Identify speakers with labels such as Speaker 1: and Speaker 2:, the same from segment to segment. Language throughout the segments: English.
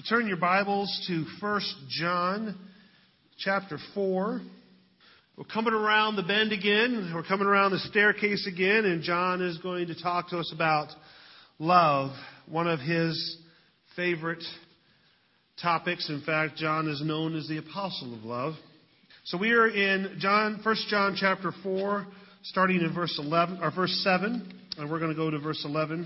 Speaker 1: You turn your Bibles to 1 John chapter 4. We're coming around the bend again. We're coming around the staircase again, and John is going to talk to us about love, one of his favorite topics. In fact, John is known as the apostle of love. So we are in 1 John chapter 4, starting in verse 7, and we're going to go to verse 11.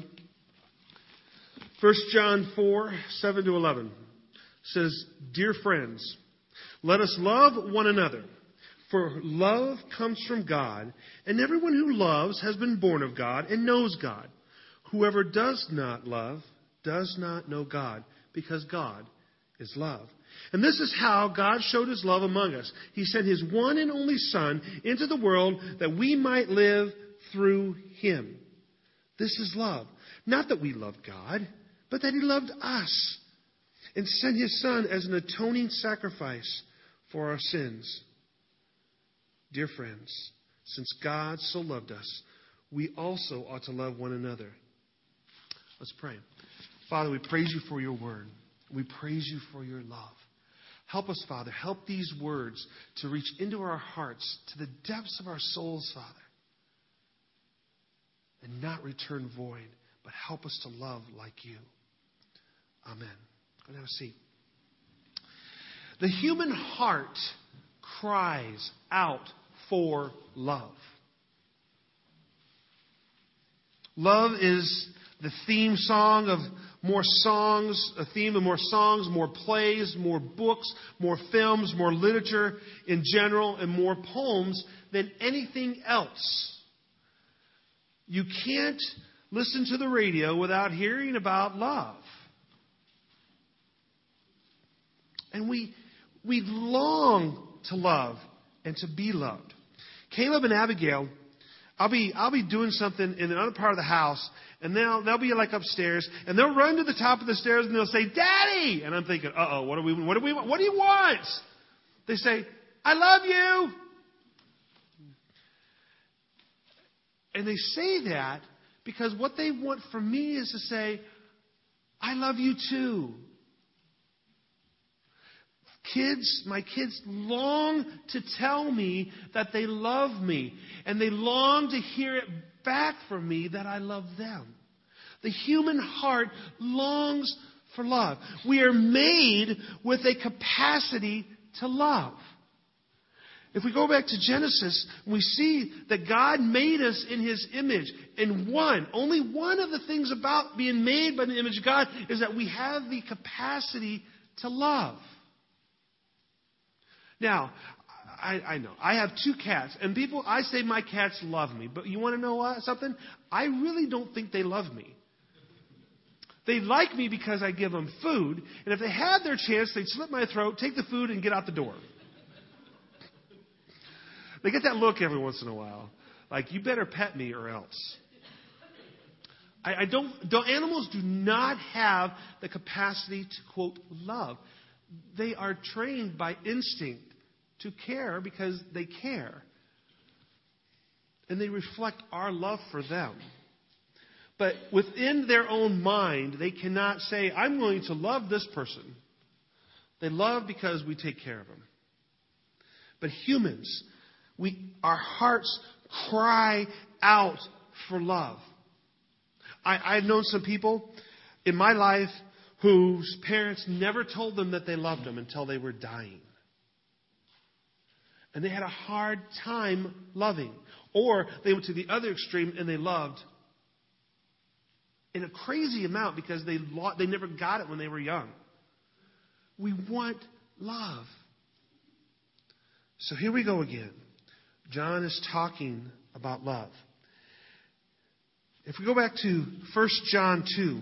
Speaker 1: 1 John 4, 7 to 11 says, "Dear friends, let us love one another, for love comes from God, and everyone who loves has been born of God and knows God. Whoever does not love does not know God, because God is love. And this is how God showed his love among us. He sent his one and only Son into the world that we might live through him. This is love. Not that we loved God, but that he loved us and sent his Son as an atoning sacrifice for our sins. Dear friends, since God so loved us, we also ought to love one another." Let's pray. Father, we praise you for your word. We praise you for your love. Help us, Father. Help these words to reach into our hearts, to the depths of our souls, Father, and not return void, but help us to love like you. Amen. Go and have a seat. The human heart cries out for love. Love is the theme song of more songs, a theme of more songs, more plays, more books, more films, more literature in general, and more poems than anything else. You can't listen to the radio without hearing about love. And we long to love and to be loved. Caleb and Abigail, I'll be doing something in another part of the house, and they'll be like upstairs, and they'll run to the top of the stairs and they'll say, "Daddy!" And I'm thinking, "Uh-oh, what do you want?" They say, "I love you." And they say that because what they want from me is to say, "I love you too." My kids long to tell me that they love me. And they long to hear it back from me that I love them. The human heart longs for love. We are made with a capacity to love. If we go back to Genesis, we see that God made us in his image. And only one of the things about being made by the image of God is that we have the capacity to love. Now, I know. I have 2 cats. And I say my cats love me. But you want to know something? I really don't think they love me. They like me because I give them food. And if they had their chance, they'd slit my throat, take the food, and get out the door. They get that look every once in a while. Like, you better pet me or else. Animals do not have the capacity to, quote, love. They are trained by instinct to care because they care. And they reflect our love for them. But within their own mind, they cannot say, "I'm going to love this person." They love because we take care of them. But humans, our hearts cry out for love. I've known some people in my life whose parents never told them that they loved them until they were dying. And they had a hard time loving. Or they went to the other extreme and they loved in a crazy amount because they never got it when they were young. We want love. So here we go again. John is talking about love. If we go back to 1 John 2,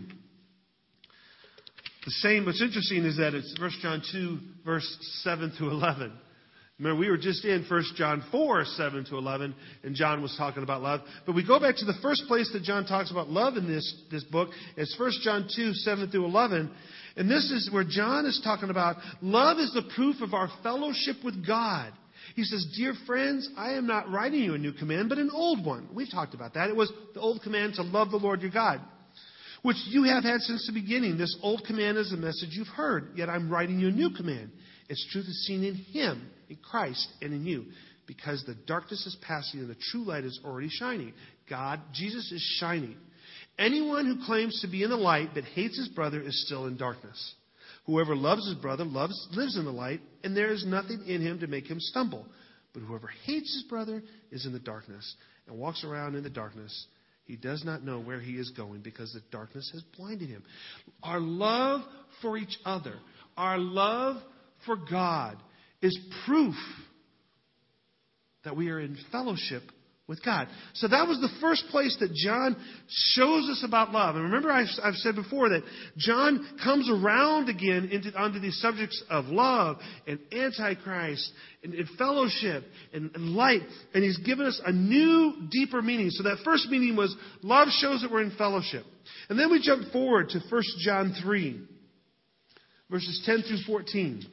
Speaker 1: what's interesting is that it's 1 John 2, verse 7 to 11. Remember, we were just in 1 John 4, 7 to 11, and John was talking about love. But we go back to the first place that John talks about love in this book. It's 1 John 2, 7 through 11. And this is where John is talking about love is the proof of our fellowship with God. He says, "Dear friends, I am not writing you a new command, but an old one." We've talked about that. It was the old command to love the Lord your God. which you have had since the beginning. This old command is a message you've heard, yet I'm writing you a new command. Its truth is seen in Him, in Christ, and in you, because the darkness is passing and the true light is already shining. Jesus is shining. Anyone who claims to be in the light but hates his brother is still in darkness. Whoever loves his brother lives in the light, and there is nothing in him to make him stumble. But whoever hates his brother is in the darkness and walks around in the darkness. He does not know where he is going because the darkness has blinded him. Our love for each other, our love for God is proof that we are in fellowship with God. So that was the first place that John shows us about love. And remember, I've said before that John comes around again onto these subjects of love and Antichrist and fellowship and light. And he's given us a new, deeper meaning. So that first meaning was love shows that we're in fellowship. And then we jump forward to 1 John 3, verses 10 through 14.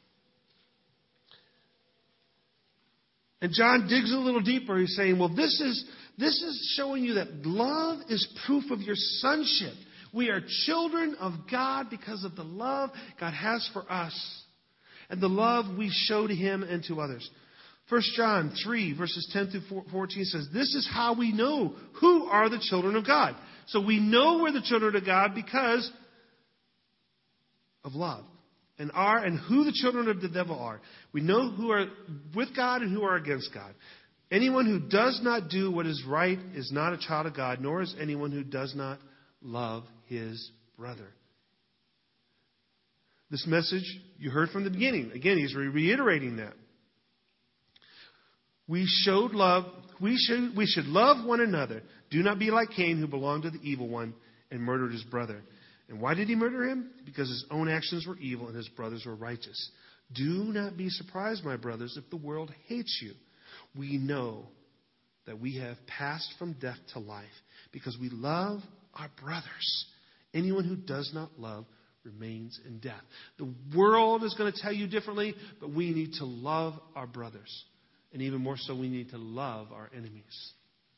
Speaker 1: And John digs a little deeper. He's saying, well, this is showing you that love is proof of your sonship. We are children of God because of the love God has for us and the love we show to Him and to others. 1 John 3, verses 10 through 14 says, this is how we know who are the children of God. So we know we're the children of God because of love. And who the children of the devil are. We know who are with God and who are against God. Anyone who does not do what is right is not a child of God, nor is anyone who does not love his brother. This message you heard from the beginning. Again, he's reiterating that. We should love one another. Do not be like Cain, who belonged to the evil one and murdered his brother. And why did he murder him? Because his own actions were evil and his brothers were righteous. Do not be surprised, my brothers, if the world hates you. We know that we have passed from death to life because we love our brothers. Anyone who does not love remains in death. The world is going to tell you differently, but we need to love our brothers. And even more so, we need to love our enemies.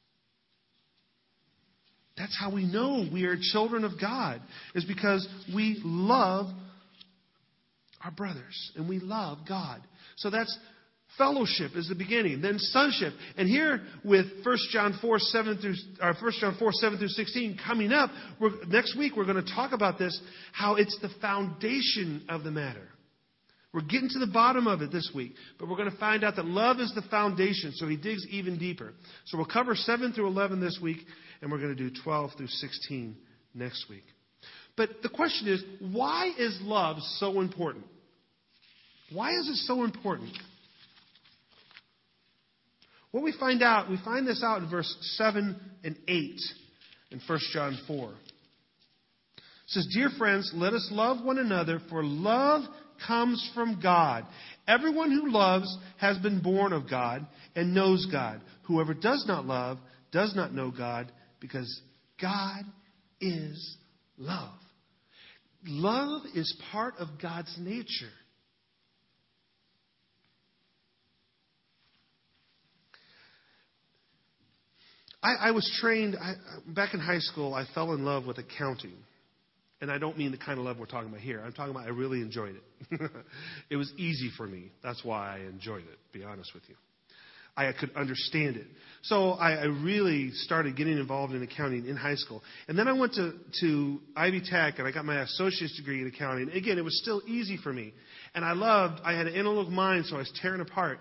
Speaker 1: That's how we know we are children of God, is because we love our brothers and we love God. So that's fellowship is the beginning. Then sonship. And here with 1 John 4:7 through 16 coming up, next week we're going to talk about this, how it's the foundation of the matter. We're getting to the bottom of it this week, but we're going to find out that love is the foundation, so he digs even deeper. So we'll cover 7 through 11 this week, and we're going to do 12 through 16 next week. But the question is, why is love so important? Why is it so important? Well, we find this out in verse 7 and 8 in 1 John 4. It says, dear friends, let us love one another, for love comes from God. Everyone who loves has been born of God and knows God. Whoever does not love does not know God, because God is love. Love is part of God's nature. I was trained, back in high school, I fell in love with accounting. And I don't mean the kind of love we're talking about here. I'm talking about I really enjoyed it. It was easy for me. That's why I enjoyed it, to be honest with you. I could understand it. So I really started getting involved in accounting in high school. And then I went to Ivy Tech, and I got my associate's degree in accounting. Again, it was still easy for me. And I had an analytical mind, so I was tearing apart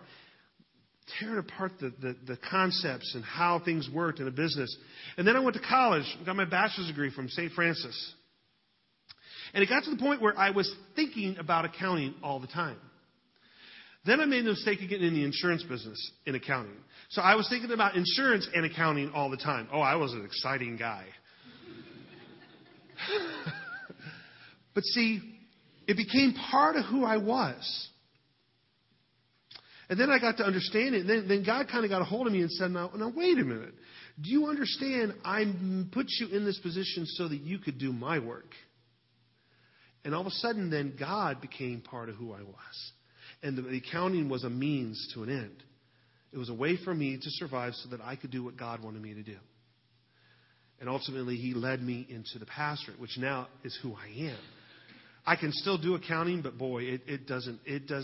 Speaker 1: the concepts and how things worked in a business. And then I went to college and got my bachelor's degree from St. Francis. And it got to the point where I was thinking about accounting all the time. Then I made the mistake of getting in the insurance business in accounting. So I was thinking about insurance and accounting all the time. Oh, I was an exciting guy. But see, it became part of who I was. And then I got to understand it. And then God kind of got a hold of me and said, now wait a minute. Do you understand I put you in this position so that you could do my work? And all of a sudden, then, God became part of who I was. And the accounting was a means to an end. It was a way for me to survive so that I could do what God wanted me to do. And ultimately, He led me into the pastorate, which now is who I am. I can still do accounting, but boy, it doesn't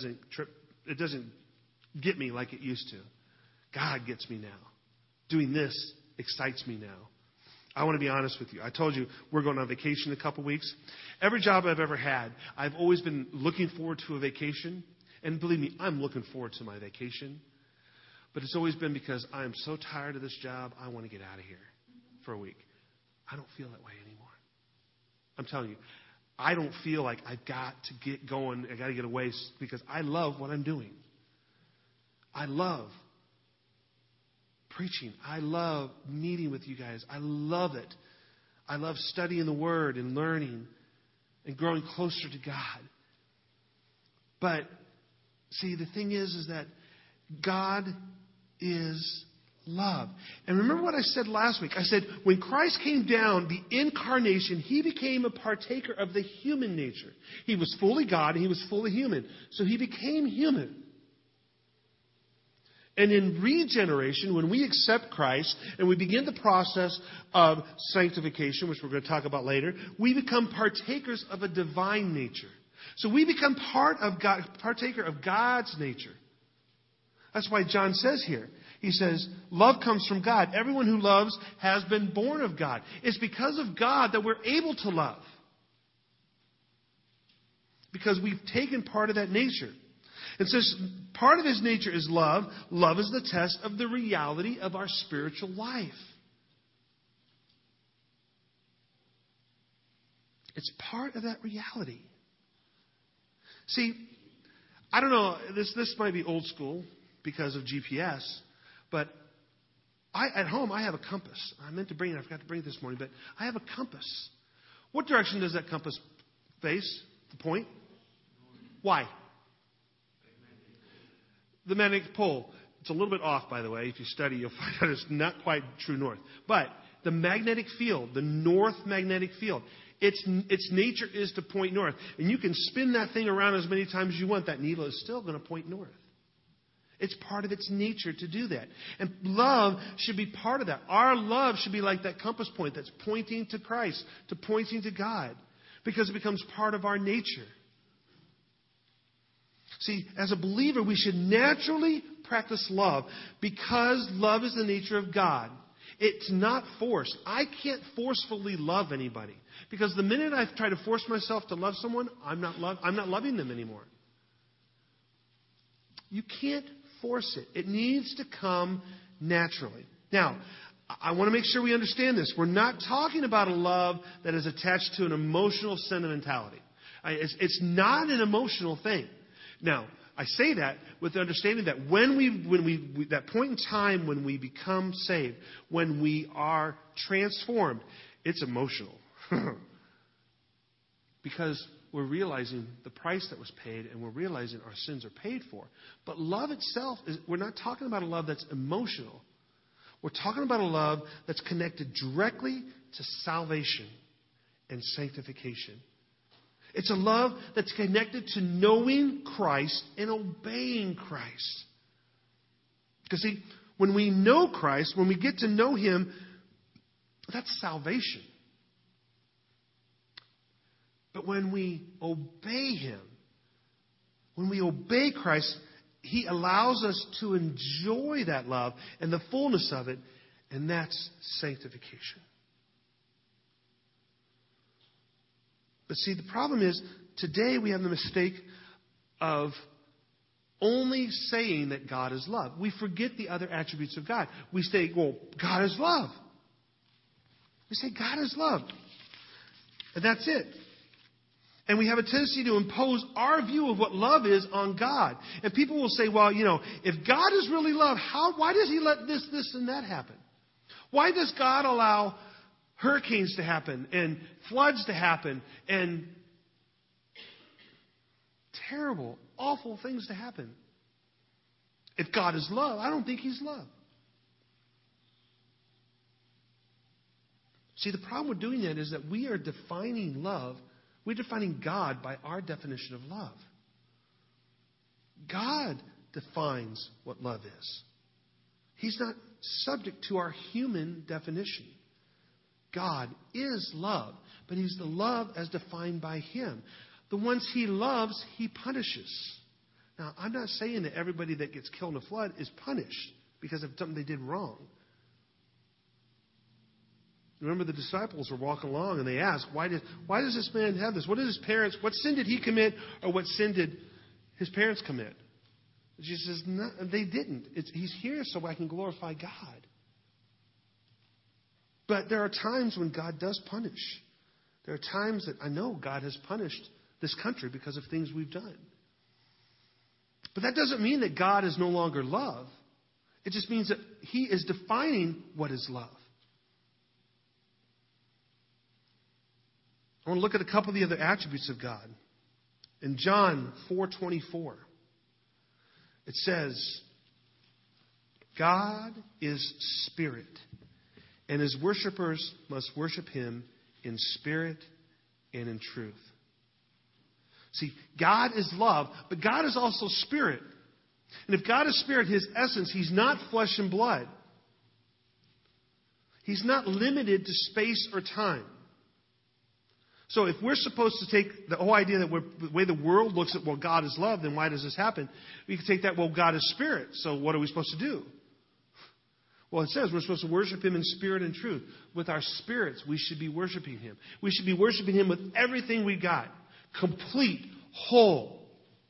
Speaker 1: get me like it used to. God gets me now. Doing this excites me now. I want to be honest with you. I told you we're going on vacation in a couple weeks. Every job I've ever had, I've always been looking forward to a vacation. And believe me, I'm looking forward to my vacation. But it's always been because I am so tired of this job, I want to get out of here for a week. I don't feel that way anymore. I'm telling you, I don't feel like I've got to get going, I got to get away, because I love what I'm doing. I love preaching. I love meeting with you guys. I love it. I love studying the Word and learning and growing closer to God. But, see, the thing is that God is love. And remember what I said last week? I said, when Christ came down, the incarnation, He became a partaker of the human nature. He was fully God and He was fully human. So He became human. And in regeneration, when we accept Christ and we begin the process of sanctification, which we're going to talk about later, we become partakers of a divine nature. So we become partaker of God's nature. That's why John says here, he says, love comes from God. Everyone who loves has been born of God. It's because of God that we're able to love. Because we've taken part of that nature. And since part of His nature is love, love is the test of the reality of our spiritual life. It's part of that reality. See, I don't know, this might be old school because of GPS, but at home I have a compass. I meant to bring it, I forgot to bring it this morning, but I have a compass. What direction does that compass face? The point? Why? The magnetic pole. It's a little bit off, by the way. If you study, you'll find out it's not quite true north. But the magnetic field, the north magnetic field, its nature is to point north. And you can spin that thing around as many times as you want. That needle is still going to point north. It's part of its nature to do that. And love should be part of that. Our love should be like that compass point that's pointing to Christ, to pointing to God, because it becomes part of our nature. See, as a believer, we should naturally practice love because love is the nature of God. It's not forced. I can't forcefully love anybody, because the minute I try to force myself to love someone, I'm not loving them anymore. You can't force it. It needs to come naturally. Now, I want to make sure we understand this. We're not talking about a love that is attached to an emotional sentimentality. It's not an emotional thing. Now, I say that with the understanding that when we that point in time when we become saved, when we are transformed, it's emotional. Because we're realizing the price that was paid, and we're realizing our sins are paid for. But love itself, we're not talking about a love that's emotional. We're talking about a love that's connected directly to salvation and sanctification. It's a love that's connected to knowing Christ and obeying Christ. Because see, when we know Christ, when we get to know Him, that's salvation. But when we obey Him, when we obey Christ, He allows us to enjoy that love and the fullness of it, and that's sanctification. But see, the problem is, today we have the mistake of only saying that God is love. We forget the other attributes of God. We say, well, God is love. We say, God is love. And that's it. And we have a tendency to impose our view of what love is on God. And people will say, well, if God is really love, why does He let this, and that happen? Why does God allow hurricanes to happen and floods to happen and terrible, awful things to happen? If God is love, I don't think He's love. See, the problem with doing that is that we are defining love. We're defining God by our definition of love. God defines what love is. He's not subject to our human definition. God is love, but He's the love as defined by Him. The ones He loves, He punishes. Now, I'm not saying that everybody that gets killed in a flood is punished because of something they did wrong. Remember, the disciples were walking along and they asked, why does this man have this? What sin did he commit, or what sin did his parents commit? Jesus says, no, they didn't. He's here so I can glorify God. But there are times when God does punish. There are times that I know God has punished this country because of things we've done. But that doesn't mean that God is no longer love. It just means that He is defining what is love. I want to look at a couple of the other attributes of God. In John 4:24, it says, God is spirit, and His worshipers must worship Him in spirit and in truth. See, God is love, but God is also spirit. And if God is spirit, His essence, He's not flesh and blood. He's not limited to space or time. So if we're supposed to take the whole idea that the way the world looks at, well, God is love, then why does this happen? We can take that, well, God is spirit, so what are we supposed to do? Well, it says we're supposed to worship Him in spirit and truth. With our spirits, we should be worshiping Him. We should be worshiping Him with everything we got. Complete, whole.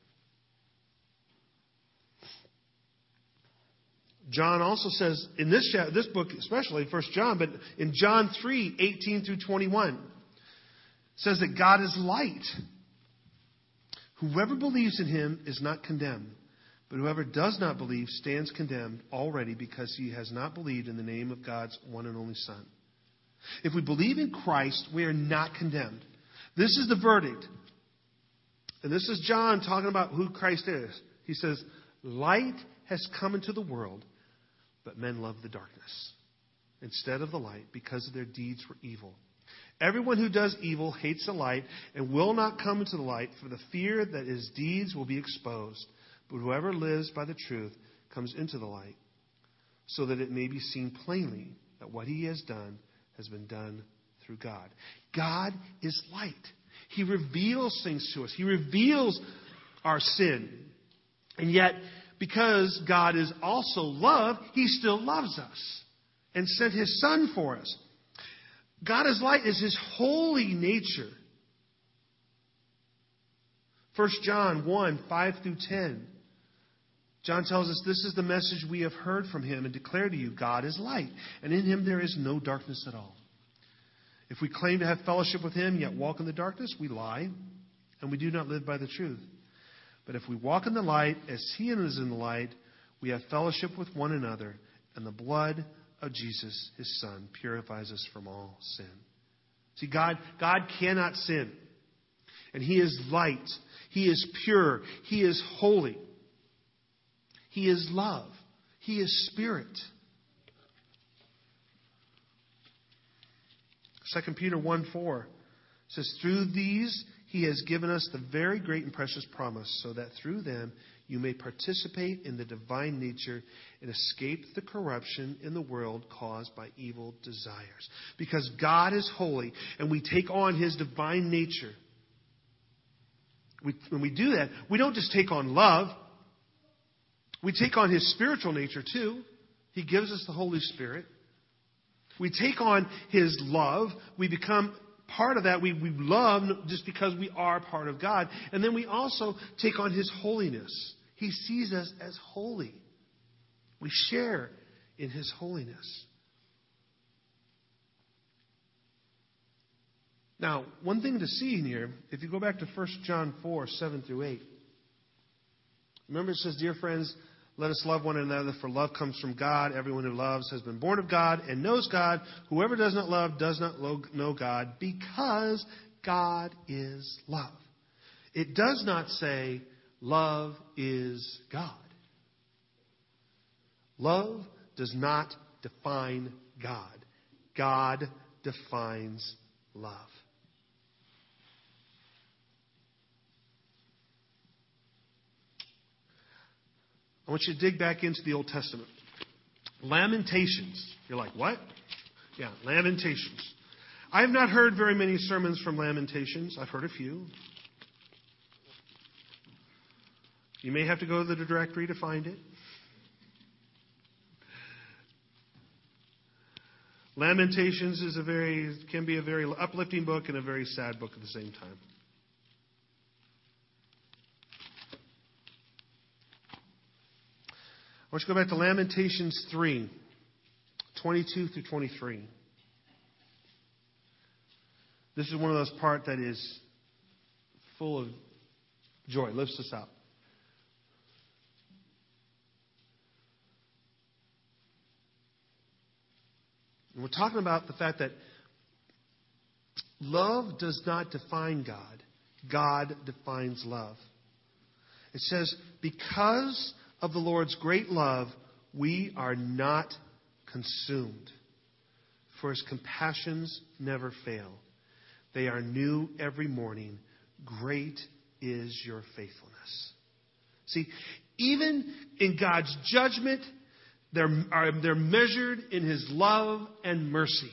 Speaker 1: John also says, in this book especially, 1 John, but in John 3:18 through 21, says that God is light. Whoever believes in Him is not condemned, but whoever does not believe stands condemned already because he has not believed in the name of God's one and only Son. If we believe in Christ, we are not condemned. This is the verdict. And this is John talking about who Christ is. He says, light has come into the world, but men love the darkness instead of the light because their deeds were evil. Everyone who does evil hates the light and will not come into the light for the fear that his deeds will be exposed. But whoever lives by the truth comes into the light so that it may be seen plainly that what he has done has been done through God. God is light. He reveals things to us. He reveals our sin. And yet, because God is also love, He still loves us and sent His Son for us. God is light is His holy nature. 1 John 1:5 through 10. John tells us, this is the message we have heard from Him and declare to you, God is light, and in Him there is no darkness at all. If we claim to have fellowship with Him, yet walk in the darkness, we lie, and we do not live by the truth. But if we walk in the light, as He is in the light, we have fellowship with one another, and the blood of Jesus, His Son, purifies us from all sin. See, God cannot sin. And He is light. He is pure. He is holy. He is love. He is spirit. 2 Peter 1:4 says, through these He has given us the very great and precious promise, so that through them you may participate in the divine nature and escape the corruption in the world caused by evil desires. Because God is holy and we take on His divine nature. When we do that, we don't just take on love. We take on His spiritual nature too. He gives us the Holy Spirit. We take on His love. We become part of that. We love just because we are part of God. And then we also take on His holiness. He sees us as holy. We share in His holiness. Now, one thing to see in here, if you go back to 1 John 4:7 through 8. Remember it says, dear friends, let us love one another, for love comes from God. Everyone who loves has been born of God and knows God. Whoever does not love does not know God, because God is love. It does not say love is God. Love does not define God. God defines love. I want you to dig back into the Old Testament. Lamentations. You're like, what? Yeah, Lamentations. I have not heard very many sermons from Lamentations. I've heard a few. You may have to go to the directory to find it. Lamentations can be a very uplifting book and a very sad book at the same time. I want you to go back to Lamentations 3, 22 through 23. This is one of those parts that is full of joy. Lifts us up. And we're talking about the fact that love does not define God. God defines love. It says, because of the Lord's great love, we are not consumed, for His compassions never fail. They are new every morning. Great is your faithfulness. See, even in God's judgment, they're measured in His love and mercy.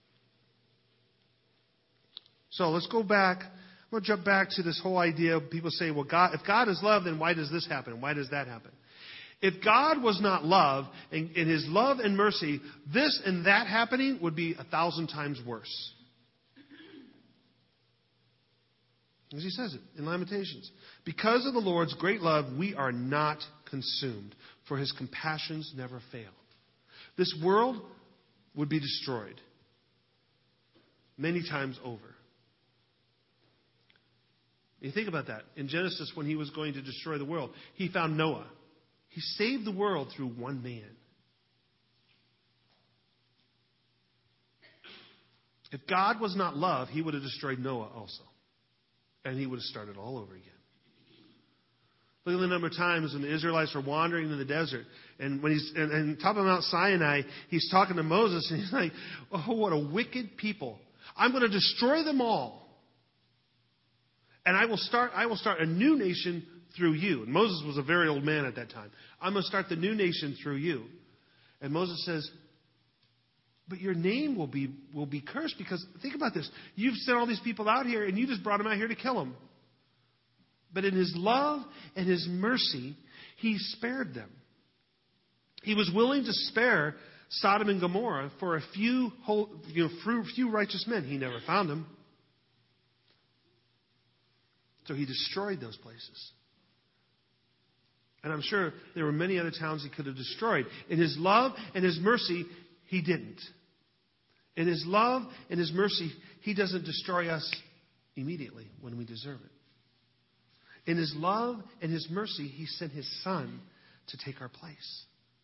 Speaker 1: So let's go back. I'm going to jump back to this whole idea of people say, well, if God is love, then why does this happen? Why does that happen? If God was not love, and in His love and mercy, this and that happening would be 1,000 times worse. As He says it in Lamentations. Because of the Lord's great love, we are not consumed, for His compassions never fail. This world would be destroyed many times over. You think about that. In Genesis, when He was going to destroy the world, He found Noah. He saved the world through one man. If God was not love, He would have destroyed Noah also. And He would have started all over again. Look at the number of times when the Israelites were wandering in the desert. And when He's and top of Mount Sinai, He's talking to Moses. And He's like, oh, what a wicked people. I'm going to destroy them all. And I will start a new nation through you. And Moses was a very old man at that time. I'm going to start the new nation through you. And Moses says, but your name will be cursed, because think about this. You've sent all these people out here and you just brought them out here to kill them. But in His love and His mercy, He spared them. He was willing to spare Sodom and Gomorrah for a few righteous men. He never found them. So He destroyed those places. And I'm sure there were many other towns He could have destroyed. In His love and His mercy, He didn't. In His love and His mercy, He doesn't destroy us immediately when we deserve it. In His love and His mercy, He sent His Son to take our place.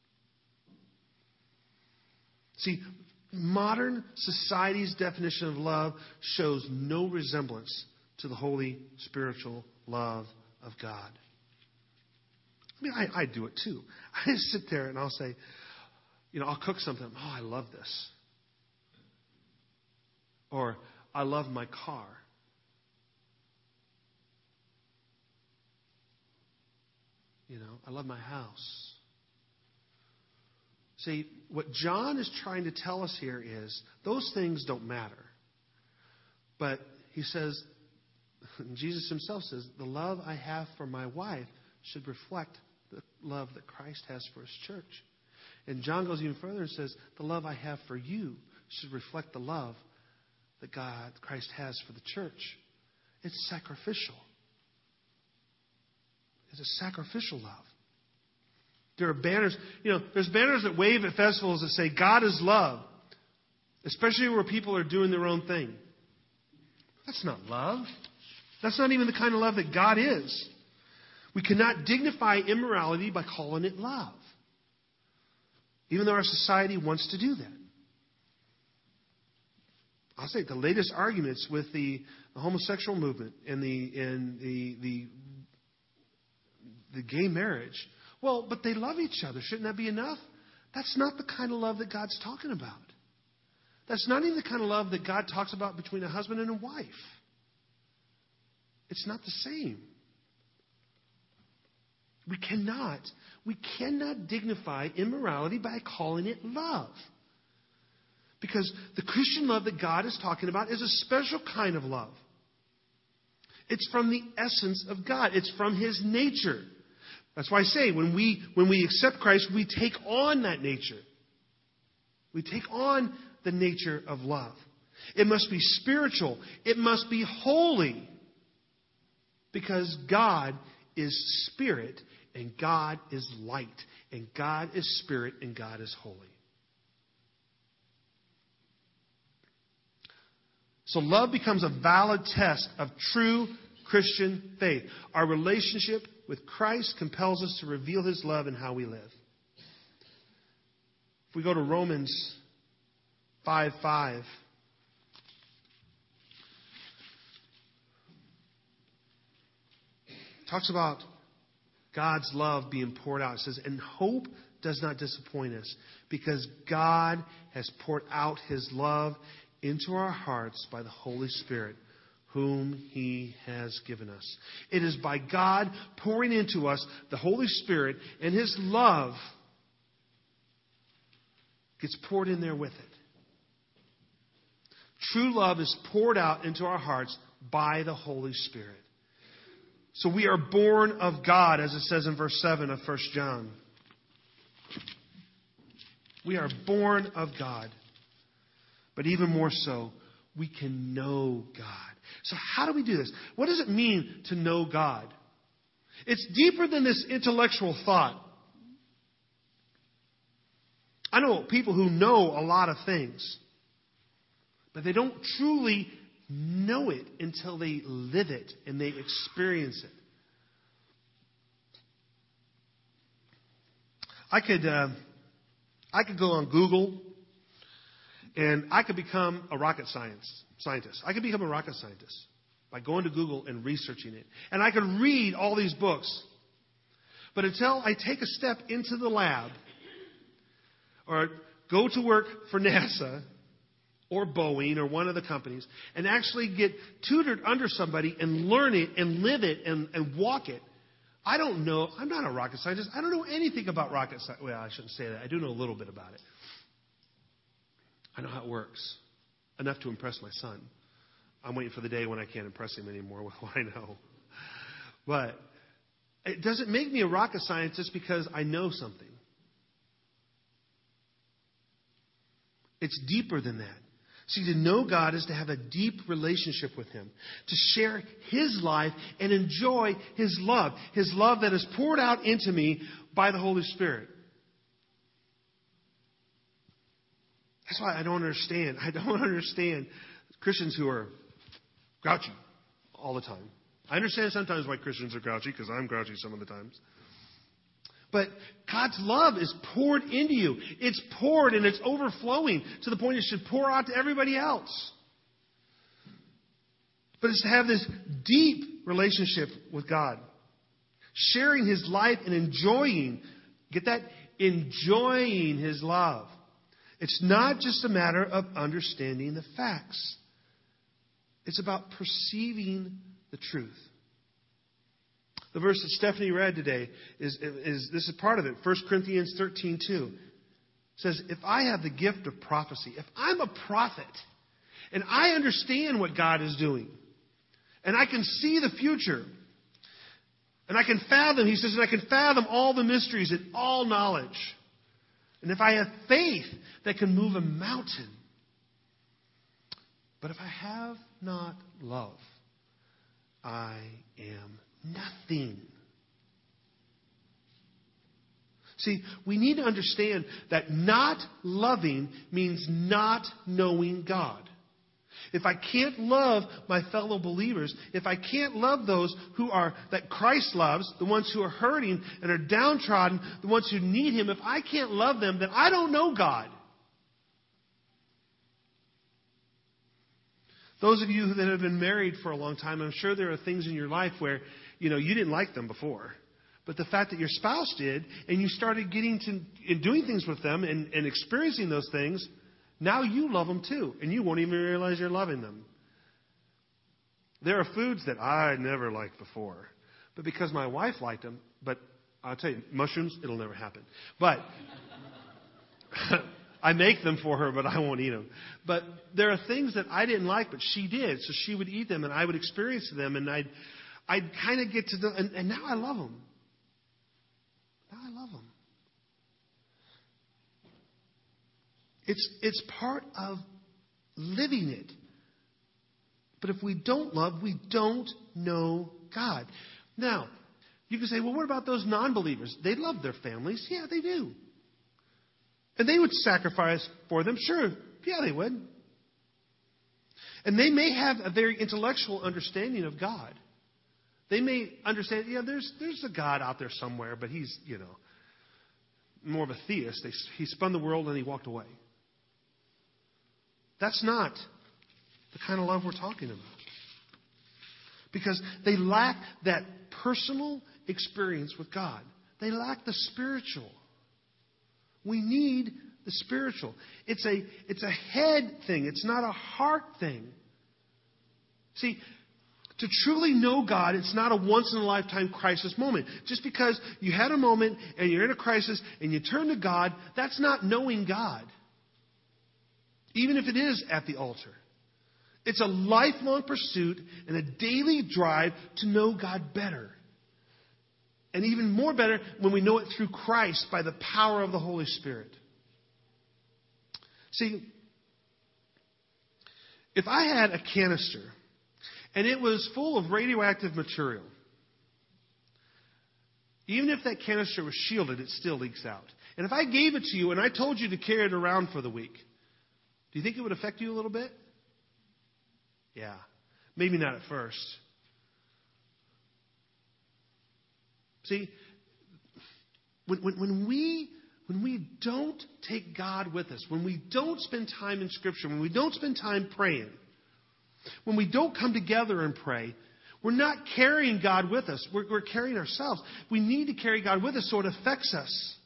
Speaker 1: See, modern society's definition of love shows no resemblance to the holy spiritual love of God. I mean, I do it too. I just sit there and I'll say, I'll cook something. Oh, I love this. Or, I love my car. I love my house. See, what John is trying to tell us here is those things don't matter. But he says, Jesus Himself says, the love I have for my wife should reflect the love that Christ has for His church. And John goes even further and says, the love I have for you should reflect the love that Christ has for the church. It's sacrificial. It's a sacrificial love. There are banners, there's banners that wave at festivals that say, God is love. Especially where people are doing their own thing. That's not love. That's not even the kind of love that God is. We cannot dignify immorality by calling it love. Even though our society wants to do that. I'll say the latest arguments with the homosexual movement and the gay marriage. Well, but they love each other. Shouldn't that be enough? That's not the kind of love that God's talking about. That's not even the kind of love that God talks about between a husband and a wife. It's not the same. We cannot dignify immorality by calling it love. Because the Christian love that God is talking about is a special kind of love. It's from the essence of God. It's from His nature. That's why I say when we accept Christ, we take on that nature. We take on the nature of love. It must be spiritual. It must be holy. Because God is spirit and God is light. And God is spirit and God is holy. So love becomes a valid test of true Christian faith. Our relationship with Christ compels us to reveal His love in how we live. If we go to Romans 5:5, it talks about God's love being poured out. It says, and hope does not disappoint us because God has poured out His love into our hearts by the Holy Spirit, whom He has given us. It is by God pouring into us the Holy Spirit, and His love gets poured in there with it. True love is poured out into our hearts by the Holy Spirit. So we are born of God, as it says in verse 7 of 1 John. We are born of God. But even more so, we can know God. So how do we do this? What does it mean to know God? It's deeper than this intellectual thought. I know people who know a lot of things, but they don't truly know it until they live it and they experience it. I could go on Google and I could become a rocket scientist. I could become a rocket scientist by going to Google and researching it. And I could read all these books. But until I take a step into the lab or go to work for NASA or Boeing or one of the companies and actually get tutored under somebody and learn it and live it and walk it, I don't know. I'm not a rocket scientist. I don't know anything about rocket science. Well, I shouldn't say that. I do know a little bit about it. I know how it works. Enough to impress my son. I'm waiting for the day when I can't impress him anymore with what I know. But it doesn't make me a rocket scientist because I know something. It's deeper than that. See, to know God is to have a deep relationship with Him, to share His life and enjoy His love that is poured out into me by the Holy Spirit. That's why I don't understand. I don't understand Christians who are grouchy all the time. I understand sometimes why Christians are grouchy, because I'm grouchy some of the times. But God's love is poured into you. It's poured and it's overflowing to the point it should pour out to everybody else. But it's to have this deep relationship with God. Sharing His life and enjoying, get that? Enjoying His love. It's not just a matter of understanding the facts. It's about perceiving the truth. The verse that Stephanie read today is this is part of it. 1 Corinthians 13:2 says, if I have the gift of prophecy, if I'm a prophet, and I understand what God is doing, and I can see the future, and I can fathom, he says, and I can fathom all the mysteries and all knowledge. And if I have faith that can move a mountain, but if I have not love, I am nothing. See, we need to understand that not loving means not knowing God. If I can't love my fellow believers, if I can't love those that Christ loves, the ones who are hurting and are downtrodden, the ones who need Him, if I can't love them, then I don't know God. Those of you that have been married for a long time, I'm sure there are things in your life where, you didn't like them before. But the fact that your spouse did, and you started getting to and doing things with them and experiencing those things, now you love them too, and you won't even realize you're loving them. There are foods that I never liked before, but because my wife liked them, but I'll tell you, mushrooms, it'll never happen. But I make them for her, but I won't eat them. But there are things that I didn't like, but she did. So she would eat them, and I would experience them, and I'd kind of get to know, and now I love them. Now I love them. It's part of living it. But if we don't love, we don't know God. Now, you can say, well, what about those non-believers? They love their families. Yeah, they do. And they would sacrifice for them. Sure. Yeah, they would. And they may have a very intellectual understanding of God. They may understand, yeah, there's a God out there somewhere, but he's, more of a theist. He spun the world and he walked away. That's not the kind of love we're talking about. Because they lack that personal experience with God. They lack the spiritual. We need the spiritual. It's a head thing. It's not a heart thing. See, to truly know God, it's not a once-in-a-lifetime crisis moment. Just because you had a moment and you're in a crisis and you turn to God, that's not knowing God. Even if it is at the altar. It's a lifelong pursuit and a daily drive to know God better. And even more better when we know it through Christ by the power of the Holy Spirit. See, if I had a canister and it was full of radioactive material, even if that canister was shielded, it still leaks out. And if I gave it to you and I told you to carry it around for the week, do you think it would affect you a little bit? Yeah. Maybe not at first. See, when we don't take God with us, when we don't spend time in Scripture, when we don't spend time praying, when we don't come together and pray, we're not carrying God with us. We're carrying ourselves. We need to carry God with us so it affects us.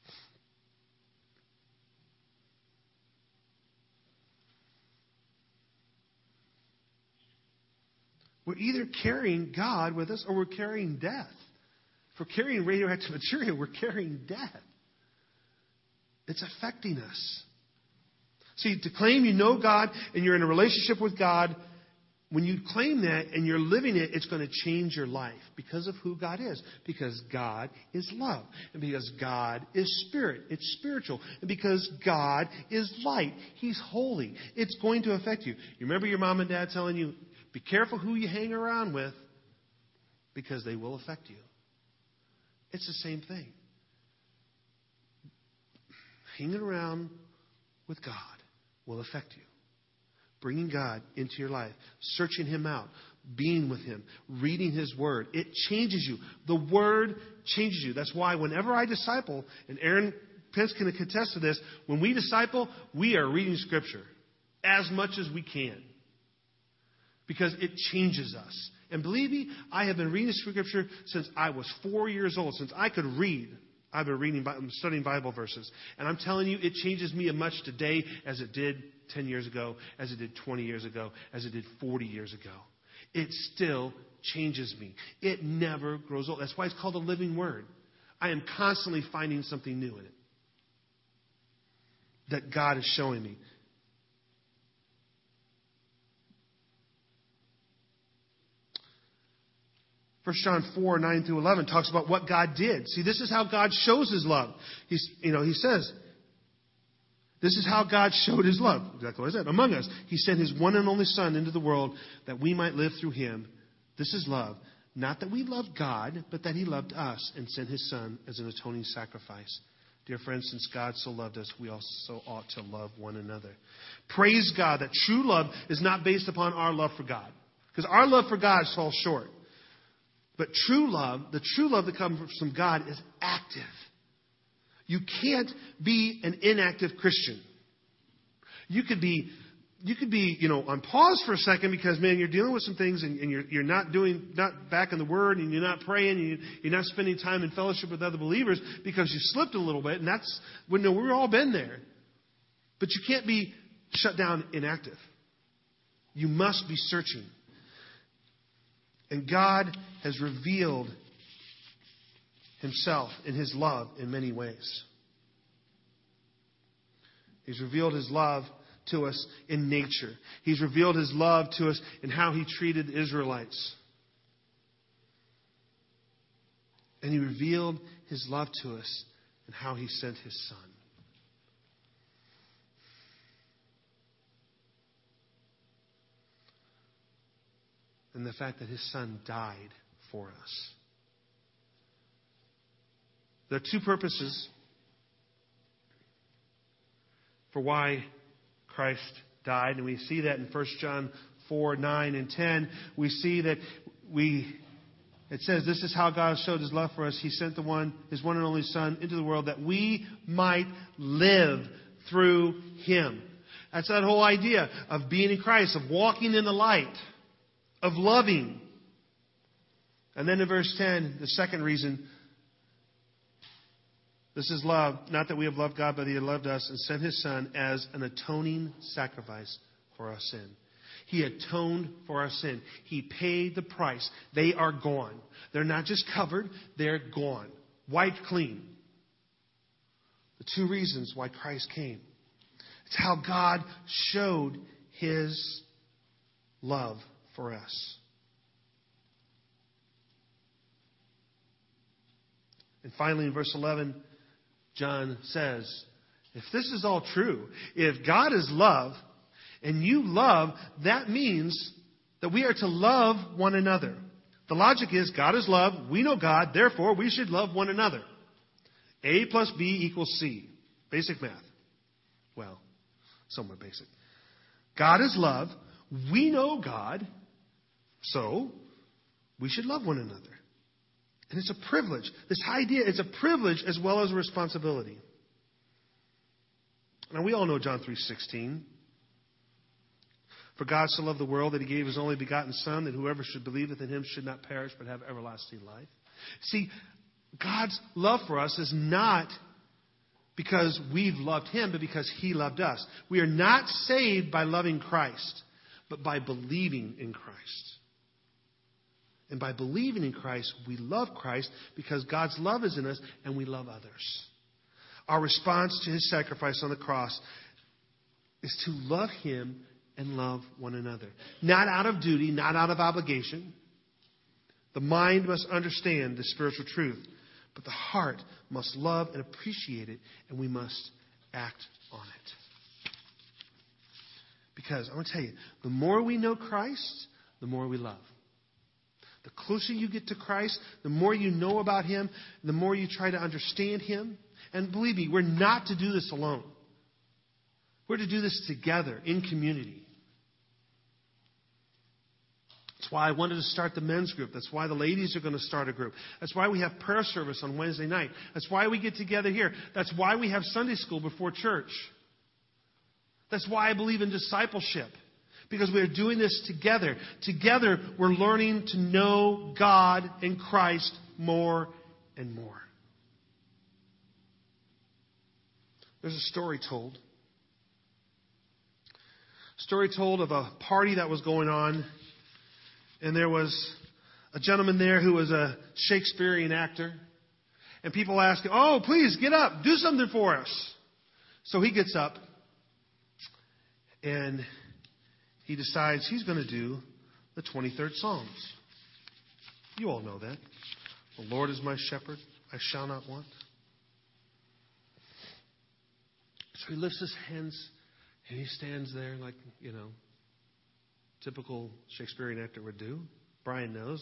Speaker 1: We're either carrying God with us or we're carrying death. If we're carrying radioactive material, we're carrying death. It's affecting us. See, to claim you know God and you're in a relationship with God, when you claim that and you're living it, it's going to change your life because of who God is. Because God is love. And because God is spirit. It's spiritual. And because God is light. He's holy. It's going to affect you. You remember your mom and dad telling you, be careful who you hang around with because they will affect you. It's the same thing. Hanging around with God will affect you. Bringing God into your life, searching Him out, being with Him, reading His Word. It changes you. The Word changes you. That's why whenever I disciple, and Aaron Pence can attest to this, when we disciple, we are reading Scripture as much as we can. Because it changes us. And believe me, I have been reading Scripture since I was 4 years old. Since I could read, I've been studying Bible verses. And I'm telling you, it changes me as much today as it did 10 years ago, as it did 20 years ago, as it did 40 years ago. It still changes me. It never grows old. That's why it's called a living word. I am constantly finding something new in it that God is showing me. 1 John 4, 9 through 11 talks about what God did. See, this is how God shows His love. He says, this is how God showed His love. Exactly what I said. Among us, He sent His one and only Son into the world that we might live through Him. This is love. Not that we loved God, but that He loved us and sent His Son as an atoning sacrifice. Dear friends, since God so loved us, we also ought to love one another. Praise God that true love is not based upon our love for God. Because our love for God falls short. But true love, the true love that comes from God is active. You can't be an inactive Christian. You could be, on pause for a second because, man, you're dealing with some things and you're not back in the Word and you're not praying and you're not spending time in fellowship with other believers because you slipped a little bit. And we've all been there. But you can't be shut down inactive. You must be searching. And God has revealed Himself in His love in many ways. He's revealed His love to us in nature. He's revealed His love to us in how He treated the Israelites. And He revealed His love to us in how He sent His Son. And the fact that His Son died for us. There are two purposes for why Christ died. And we see that in 1 John 4, 9, and 10. We see that it says, this is how God showed His love for us. He sent His one and only Son into the world that we might live through Him. That's that whole idea of being in Christ, of walking in the light, of loving. And then in verse 10, the second reason, this is love, not that we have loved God, but He had loved us and sent His Son as an atoning sacrifice for our sin. He atoned for our sin. He paid the price. They are gone. They're not just covered, they're gone. Wiped clean. The two reasons why Christ came. It's how God showed His love for us. And finally, in verse 11, John says, if this is all true, if God is love, and you love, that means that we are to love one another. The logic is God is love. We know God. Therefore, we should love one another. A plus B equals C. Basic math. Well, somewhat basic. God is love. We know God. So, we should love one another. And it's a privilege. This idea is a privilege as well as a responsibility. Now, we all know John 3:16. For God so loved the world that He gave His only begotten Son, that whoever should believeth in Him should not perish but have everlasting life. See, God's love for us is not because we've loved Him, but because He loved us. We are not saved by loving Christ, but by believing in Christ. And by believing in Christ, we love Christ because God's love is in us and we love others. Our response to His sacrifice on the cross is to love Him and love one another. Not out of duty, not out of obligation. The mind must understand the spiritual truth, but the heart must love and appreciate it, and we must act on it. Because I want to tell you, the more we know Christ, the more we love. The closer you get to Christ, the more you know about Him, the more you try to understand Him. And believe me, we're not to do this alone. We're to do this together in community. That's why I wanted to start the men's group. That's why the ladies are going to start a group. That's why we have prayer service on Wednesday night. That's why we get together here. That's why we have Sunday school before church. That's why I believe in discipleship. Because we are doing this together. Together, we're learning to know God and Christ more and more. There's a story told. Story told of a party that was going on. And there was a gentleman there who was a Shakespearean actor. And people asked him, oh, please get up. Do something for us. So he gets up. And he decides he's going to do the 23rd Psalms. You all know that. The Lord is my shepherd. I shall not want. So he lifts his hands and he stands there like, typical Shakespearean actor would do. Brian knows.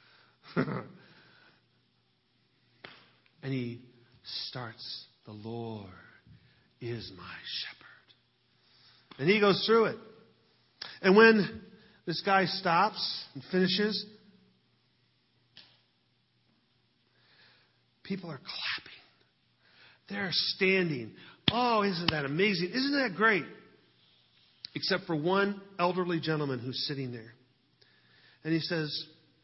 Speaker 1: And he starts, the Lord is my shepherd. And he goes through it. And when this guy stops and finishes, people are clapping. They're standing. Oh, isn't that amazing? Isn't that great? Except for one elderly gentleman who's sitting there. And he says,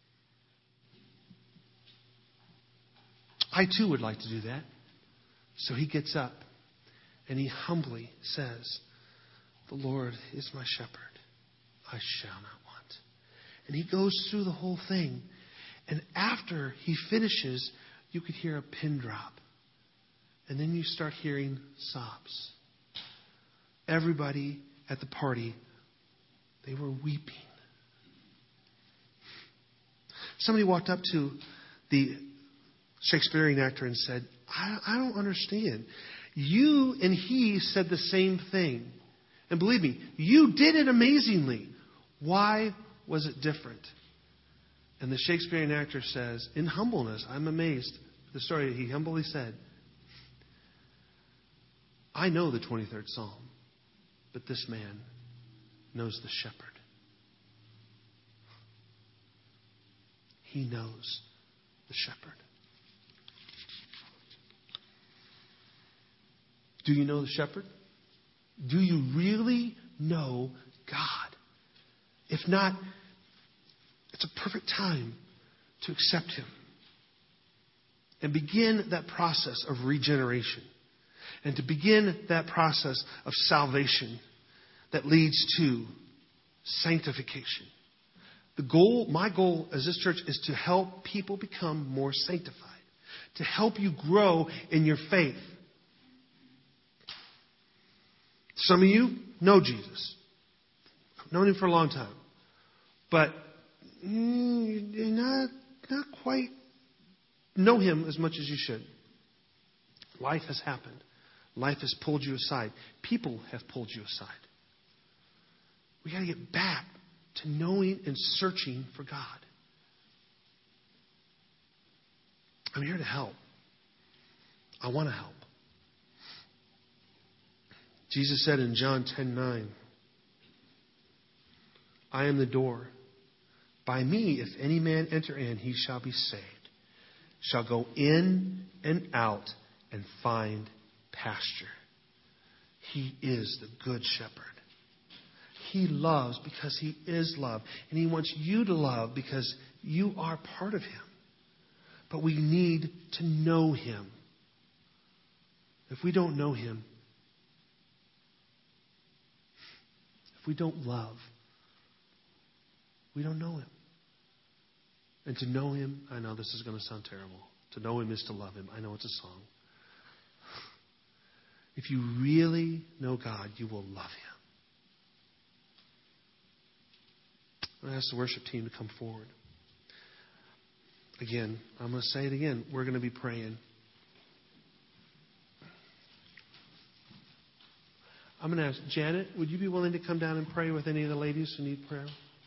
Speaker 1: I too would like to do that. So he gets up and he humbly says, the Lord is my shepherd. I shall not want. And he goes through the whole thing. And after he finishes, you could hear a pin drop. And then you start hearing sobs. everybody at the party, they were weeping. Somebody walked up to the Shakespearean actor and said, I don't understand. You and he said the same thing. And believe me, you did it amazingly. Why was it different? And the Shakespearean actor says, in humbleness, I'm amazed. The story, he humbly said, I know the 23rd Psalm, but this man knows the shepherd. He knows the shepherd. Do you know the shepherd? Do you really know God? If not, it's a perfect time to accept Him and begin that process of regeneration and to begin that process of salvation that leads to sanctification. My goal as this church is to help people become more sanctified, to help you grow in your faith. Some of you know Jesus. I've known Him for a long time. But you're not quite know Him as much as you should. Life has happened. Life has pulled you aside. People have pulled you aside. We got to get back to knowing and searching for God. I'm here to help. I want to help. Jesus said in John 10:9, I am the door. By me, if any man enter in, he shall be saved, shall go in and out and find pasture. He is the good shepherd. He loves because He is love. And He wants you to love because you are part of Him. But we need to know Him. If we don't know Him, if we don't love, we don't know Him. And to know Him, I know this is going to sound terrible. To know Him is to love Him. I know it's a song. If you really know God, you will love Him. I'm going to ask the worship team to come forward. Again, I'm going to say it again. We're going to be praying. I'm going to ask Janet, would you be willing to come down and pray with any of the ladies who need prayer?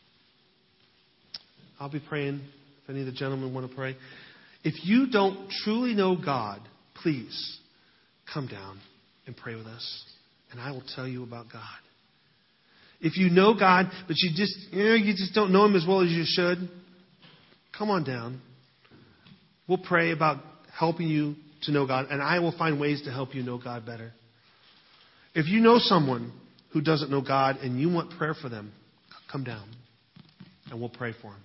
Speaker 1: I'll be praying if any of the gentlemen want to pray. If you don't truly know God, please come down and pray with us. And I will tell you about God. If you know God, but you just don't know Him as well as you should, come on down. We'll pray about helping you to know God, and I will find ways to help you know God better. If you know someone who doesn't know God and you want prayer for them, come down and we'll pray for them.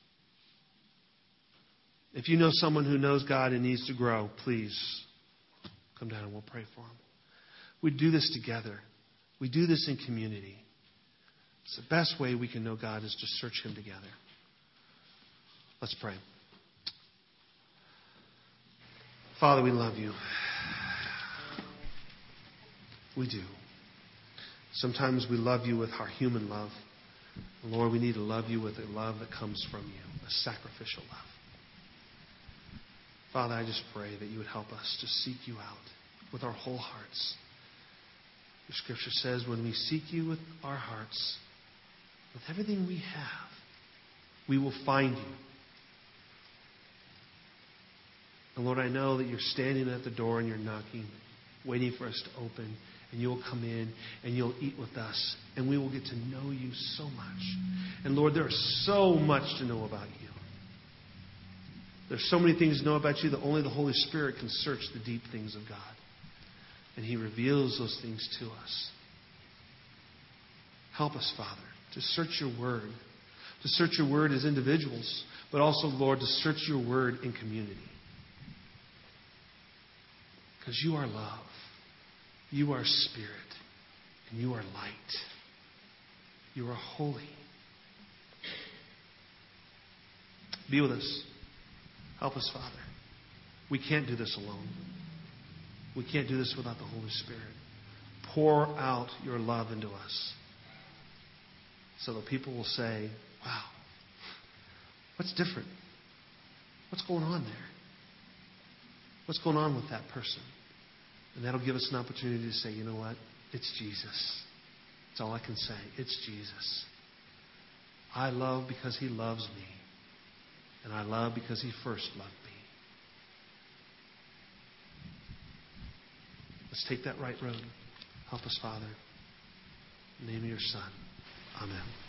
Speaker 1: If you know someone who knows God and needs to grow, please come down and we'll pray for them. We do this together. We do this in community. It's the best way we can know God is to search Him together. Let's pray. Father, we love You. We do. Sometimes we love You with our human love. Lord, we need to love You with a love that comes from You, a sacrificial love. Father, I just pray that You would help us to seek You out with our whole hearts. Your Scripture says when we seek You with our hearts, with everything we have, we will find You. And Lord, I know that You're standing at the door and You're knocking, waiting for us to open. And You'll come in and You'll eat with us. And we will get to know You so much. And Lord, there's so much to know about You. There's so many things to know about You that only the Holy Spirit can search the deep things of God. And He reveals those things to us. Help us, Father, to search Your Word. To search Your Word as individuals. But also, Lord, to search Your Word in community. Because You are love. You are Spirit. And You are light. You are holy. Be with us. Help us, Father. We can't do this alone. We can't do this without the Holy Spirit. pour out your love into us so that people will say, wow, what's different? What's going on there? What's going on with that person? And that'll give us an opportunity to say, you know what? It's Jesus. That's all I can say. It's Jesus. I love because He loves me. And I love because He first loved me. Let's take that right road. Help us, Father. In the name of your Son. Amen.